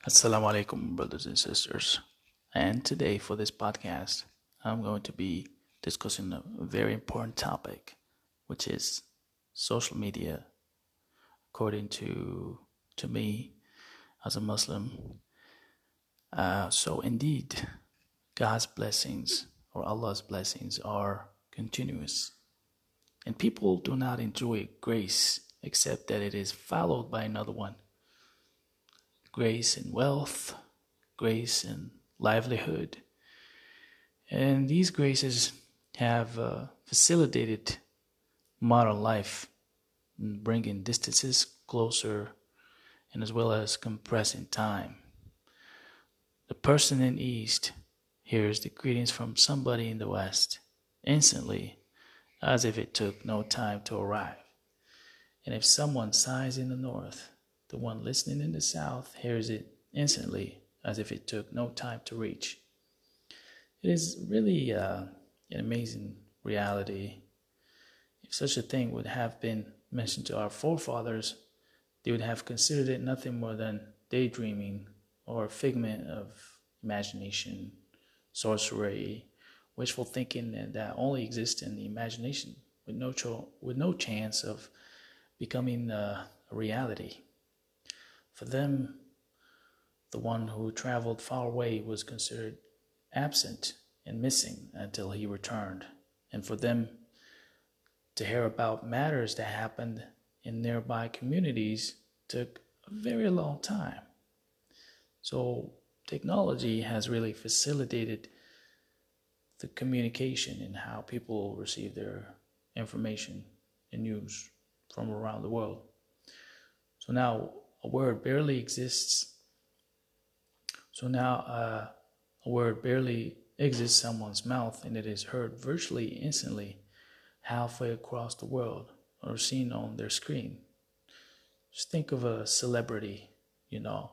Assalamu alaikum, brothers and sisters. And today, for this podcast, I'm going to be discussing a very important topic, which is social media. According to me, as a Muslim, so indeed, God's blessings or Allah's blessings are continuous, and people do not enjoy grace except that it is followed by another one. Grace in wealth, grace in livelihood. And these graces have facilitated modern life, bringing distances closer and as well as compressing time. The person in the East hears the greetings from somebody in the West instantly, as if it took no time to arrive. And if someone sighs in the North, the one listening in the South hears it instantly, as if it took no time to reach. It is really an amazing reality. If such a thing would have been mentioned to our forefathers, they would have considered it nothing more than daydreaming or a figment of imagination, sorcery, wishful thinking that only exists in the imagination with no chance of becoming a reality. For them, the one who traveled far away was considered absent and missing until he returned, and for them to hear about matters that happened in nearby communities took a very long time. So technology has really facilitated the communication and how people receive their information and news from around the world. So now a word barely exists. So now a word barely exits someone's mouth and it is heard virtually instantly halfway across the world or seen on their screen. Just think of a celebrity, you know.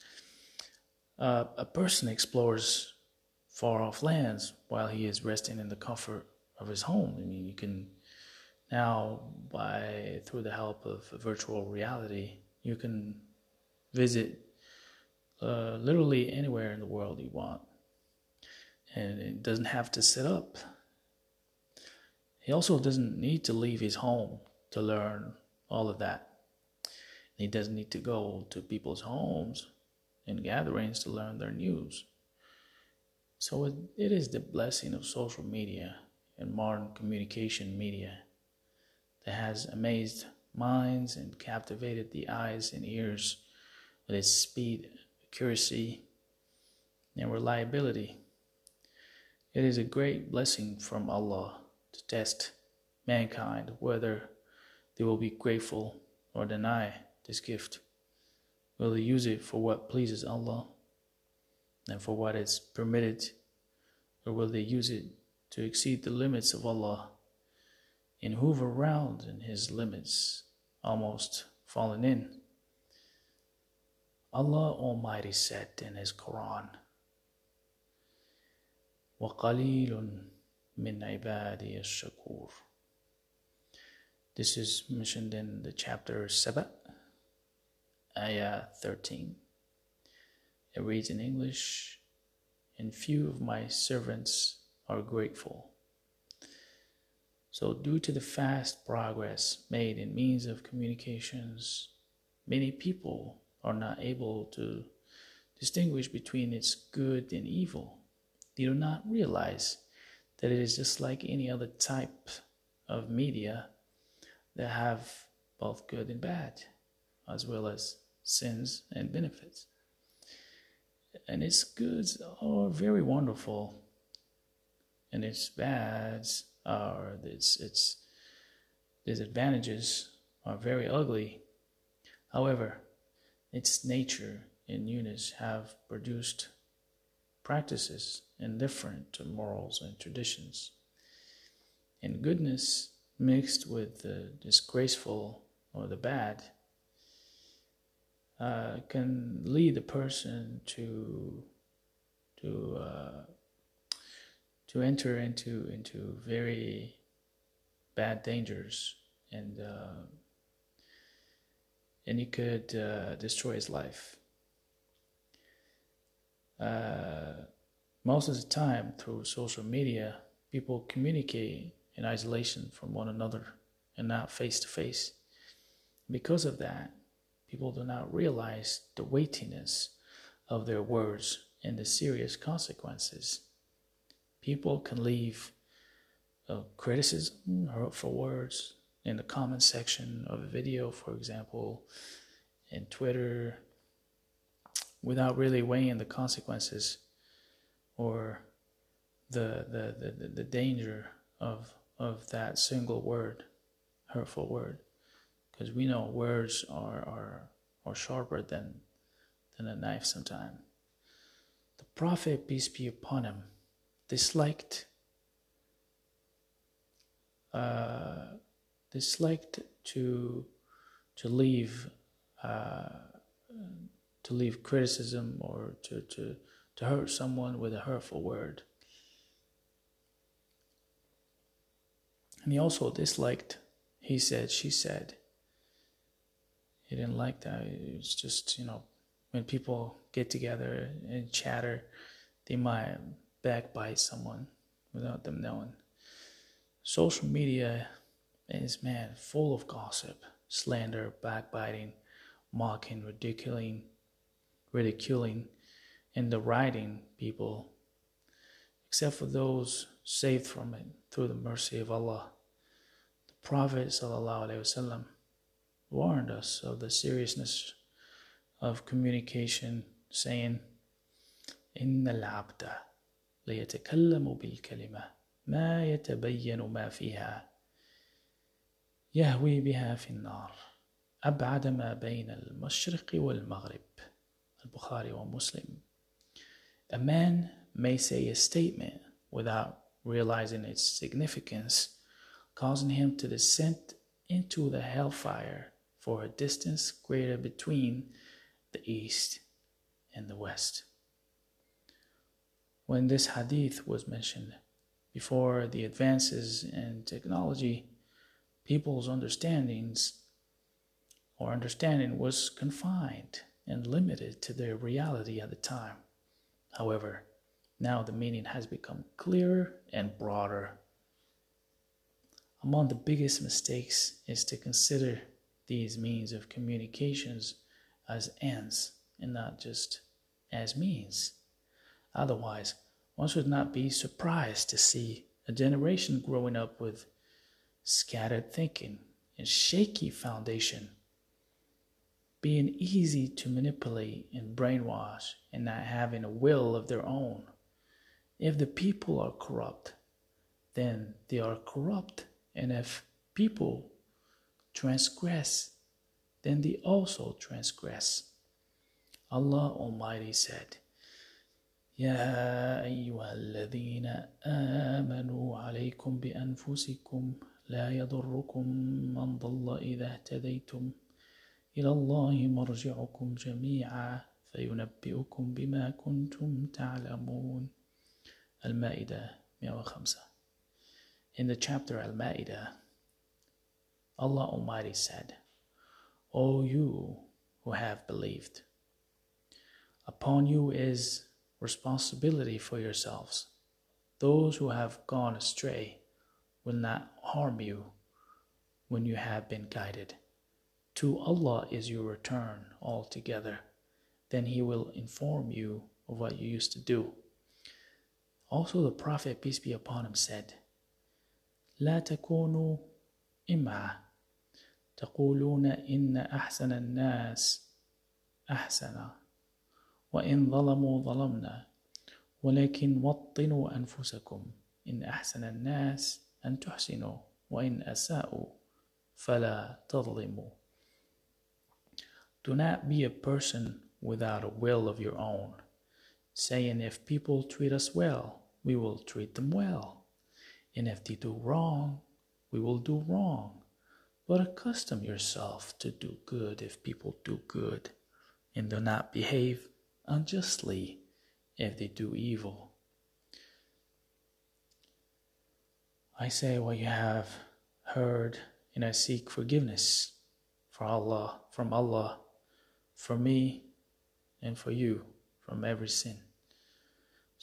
A person explores far off lands while he is resting in the comfort of his home. I mean, you can now, through the help of virtual reality, you can visit literally anywhere in the world you want. And it doesn't have to sit up. He also doesn't need to leave his home to learn all of that. He doesn't need to go to people's homes and gatherings to learn their news. So it is the blessing of social media and modern communication media that has amazed minds and captivated the eyes and ears with its speed, accuracy, and reliability. It is a great blessing from Allah to test mankind whether they will be grateful or deny this gift. Will they use it for what pleases Allah and for what is permitted, or will they use it to exceed the limits of Allah and hoover around in His limits, almost falling in? Allah Almighty said in His Quran, وَقَلِيلٌ مِّنْ عِبَادِيَ الشَّكُورِ. This is mentioned in the chapter 7, ayah 13. It reads in English, and few of my servants are grateful. So due to the fast progress made in means of communications, many people are not able to distinguish between its good and evil. They do not realize that it is just like any other type of media that have both good and bad, as well as sins and benefits. And its goods are very wonderful, and its bads are its disadvantages are very ugly. However, its nature and newness have produced practices indifferent to morals and traditions. And goodness mixed with the disgraceful or the bad can lead a person to enter into very bad dangers, and it could destroy his life. Most of the time, through social media, people communicate in isolation from one another and not face to face. Because of that, people do not realize the weightiness of their words and the serious consequences. People can leave criticism, hurtful words in the comment section of a video, for example, in Twitter, without really weighing the consequences or the danger of that single word, hurtful word, because we know words are sharper than a knife sometimes. The Prophet, peace be upon him, disliked to leave criticism or to hurt someone with a hurtful word. And he also disliked he said, she said. He didn't like that. It's just, when people get together and chatter, they might backbite someone without them knowing. Social media is, full of gossip, slander, backbiting, mocking, ridiculing, and deriding people, except for those saved from it through the mercy of Allah. The Prophet ﷺ warned us of the seriousness of communication, saying, إن العبد ليتكلم بالكلمة ما يتبين ما فيها يهوي بها في النار أبعد ما بين المشرق والمغرب. Al-Bukhari wa Muslim. A man may say a statement without realizing its significance, causing him to descend into the hellfire for a distance greater between the east and the west. When this hadith was mentioned, before the advances in technology, people's understanding was confined and limited to their reality at the time. However, now the meaning has become clearer and broader. Among the biggest mistakes is to consider these means of communications as ends and not just as means. Otherwise, one should not be surprised to see a generation growing up with scattered thinking and shaky foundation, being easy to manipulate and brainwash and not having a will of their own. If the people are corrupt, then they are corrupt. And if people transgress, then they also transgress. Allah Almighty said, يا أيها الذين آمنوا عليكم بأنفسكم لا يضركم من ضل إذا اهتديتم إلى الله مرجعكم جميعا فينبئكم بما كنتم تعلمون. Al-Ma'idah 105. In the chapter Al-Ma'idah, Allah Almighty said, O you who have believed, upon you is responsibility for yourselves. Those who have gone astray will not harm you when you have been guided. To Allah is your return altogether. Then He will inform you of what you used to do. Also the Prophet, peace be upon him, said, لا تكونوا إمعة تقولون إن أحسن الناس أحسن وإن ظلموا ظلمنا ولكن وطنوا أنفسكم إن أحسن الناس أن تحسنوا وإن أساءوا فلا تظلموا. Do not be a person without a will of your own, saying, if people treat us well, we will treat them well, and if they do wrong, we will do wrong. But accustom yourself to do good if people do good, and do not behave unjustly if they do evil. I say what you have heard, and I seek forgiveness from Allah, for me, and for you from every sin.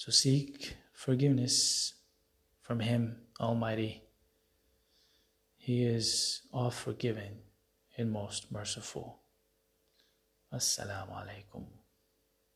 So seek forgiveness from Him Almighty. He is all forgiving and most merciful. Assalamu alaikum.